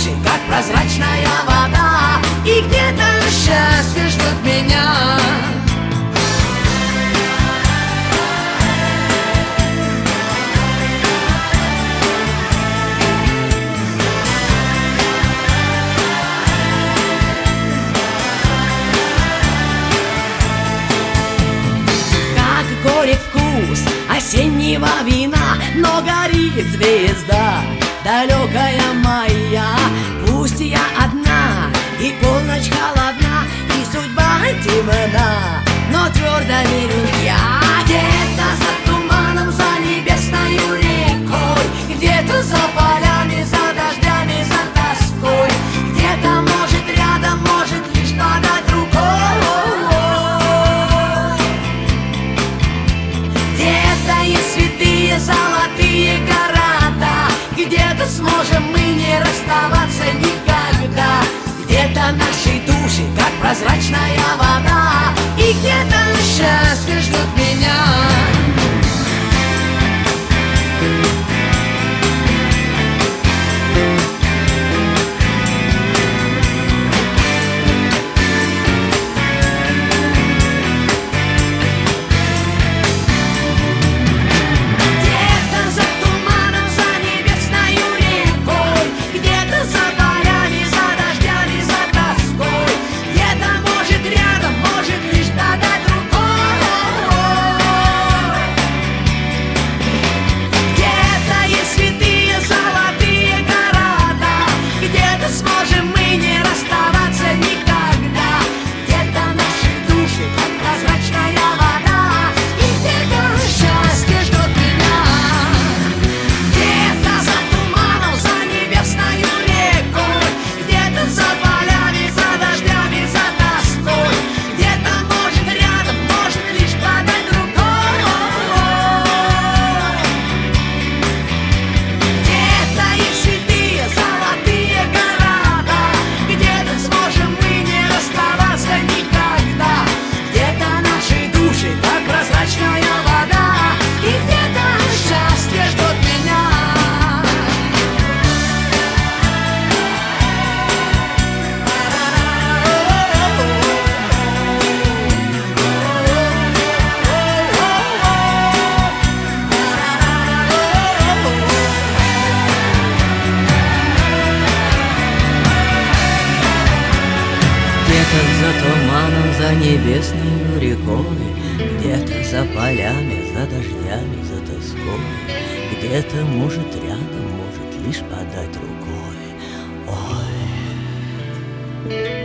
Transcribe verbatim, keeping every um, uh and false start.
души, как прозрачная вода, и где-то счастье ждет меня. Горек вкус осеннего вина, но горит звезда далекая моя. Пусть я одна, и полночь холодна, и судьба темна, но твердо верю я. Где-то за туманом, за небесною рекой, где-то за полями, за дождями, за тоской, где-то, может, рядом, может, лишь подать рукой. Святые золотые города, где-то сможем мы не расставаться никогда. Где-то наши души, как прозрачная вода, и где-то счастье ждет меня. Где-то за туманом, за небесною рекой, где-то за полями, за дождями, за тоской, где-то, может, рядом, может, лишь подать рукой. Ой.